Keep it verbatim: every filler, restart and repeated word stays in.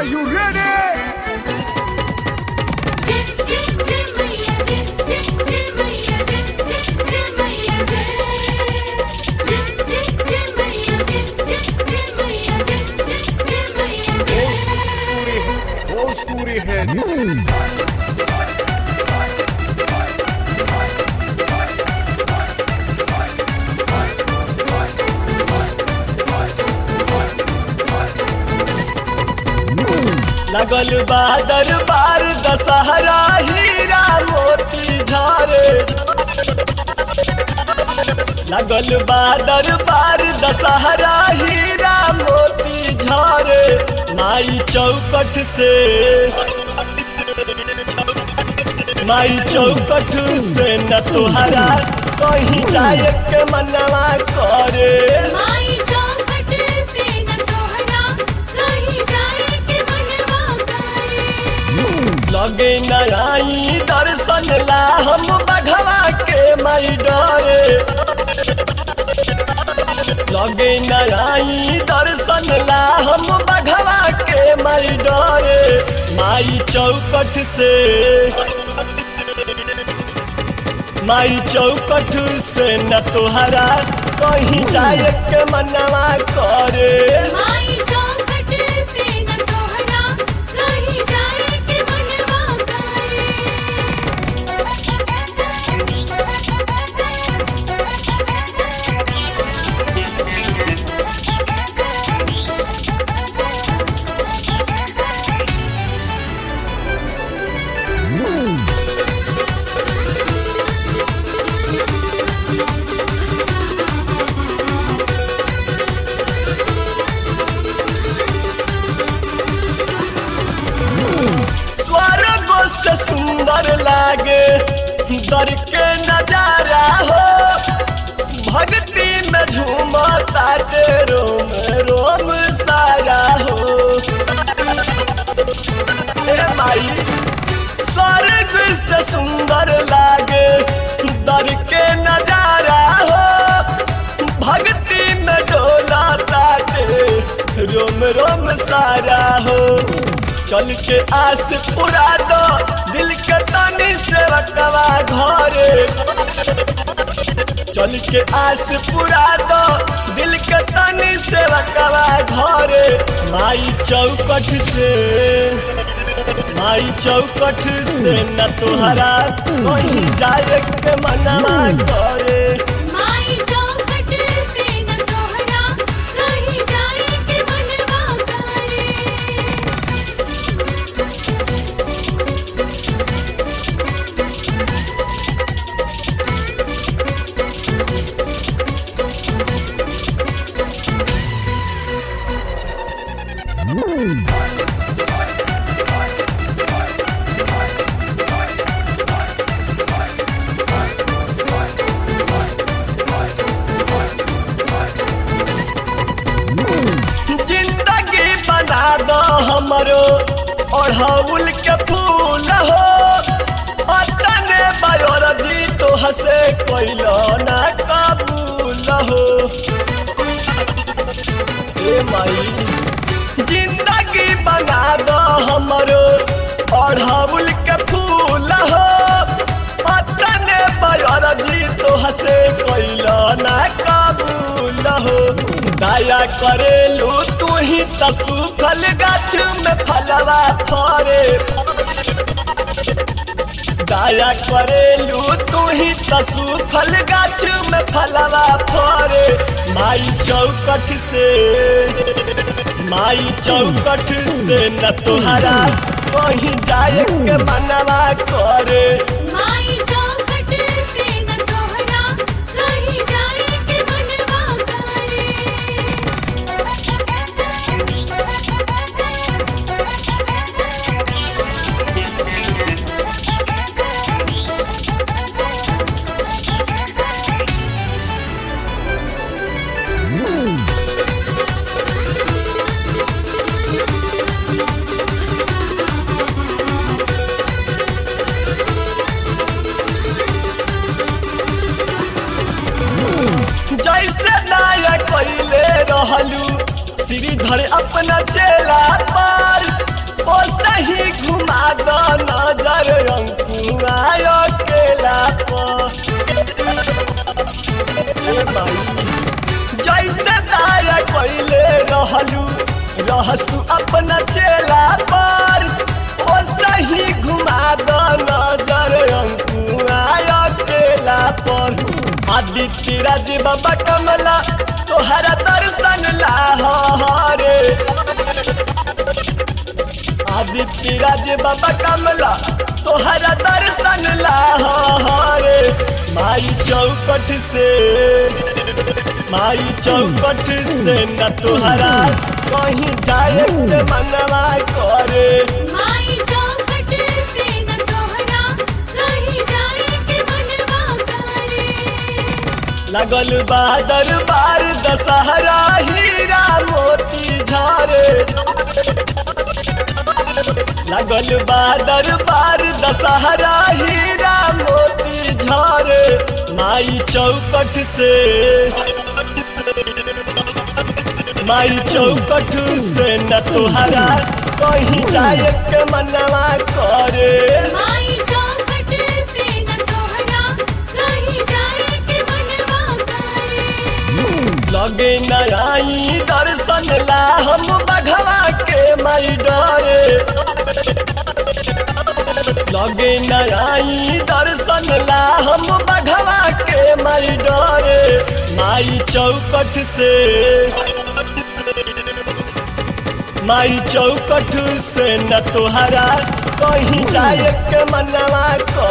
you ready? Bhojpuri heads. लगल बा दरबार दशहरा हीरा मोती झारे लगल बा दरबार दशहरा हीरा मोती झारे माई चौकट से माई चौकट से न तोहरा कहीं जाए के मनवा करे लगे नई दर्शन ला हम बघवा के माई डरे लगे नई दर्शन ला हम बघवा के माई डरे माई चौकट से माई चौकट से न तोहरा कहीं जाए के मनवा करे से सुंदर लागे दर के नजारा हो भक्ति में झूमता रोम रोम सारा हो ए माई स्वर्ग से सुंदर लागे दर के नजारा हो भक्ति में डोला ताटे रोम रोम सारा हो चल के आस पुरा दो दिल के तनी से रखवा घरे चल के आस पुरा दो दिल के तनी से रखवा घरे माई चौकट से माई चौकट से न तोहरा कहीं जाए के मनवा करे जिंदगी बना दो हमरो ओढ़ौल के फूल हो अतने बायोलॉजी तो हसे कोइलो ना कबूल हो ए माई जिंदगी बना दो हमरो ओढ़ौल के फूल हो अतने बायोलॉजी तो हसे कोइलो ना कबूल हो दया करेलू तू ही त सूखल गाछ में फलवा फरे दया करेलू तू ही त सूखल गाछ में फलवा फरे माई चौकट से माई चौकट से न तोहरा कहीं जाए के मनवा करे कहलू रहसु अपना चेला पर ओ सही घुमा द नजर अंकुआ अकेला पर। आदित्य राज बाबा कमला तोहरा दर्शन ला हरे आदित्य राज बाबा कमला तोहरा दर्शन ला हरे माई चौकट से माई चौकट से न तोहरा कहीं जाए के मनवा करे। माई चौखट से न तोहरा कहीं जाए के मनवा करे। लगल बा दरबार दशहरा हीरा मोती झारे लगल बा दरबार दशहरा हीरा मोती झारे माई चौकट से माई चौकट से न तोहरा कहीं जाए के मनवा करे। माई चौखट से न तोहरा कहीं जाए के मनवा करे। लगे न आई दर्शन ला हम बघवा के माई डरे लगे न आई दर्शन ला हम बघवा के माई डरे माई चौकट से माई चौकट से न तोहरा कहीं जाए के मनवा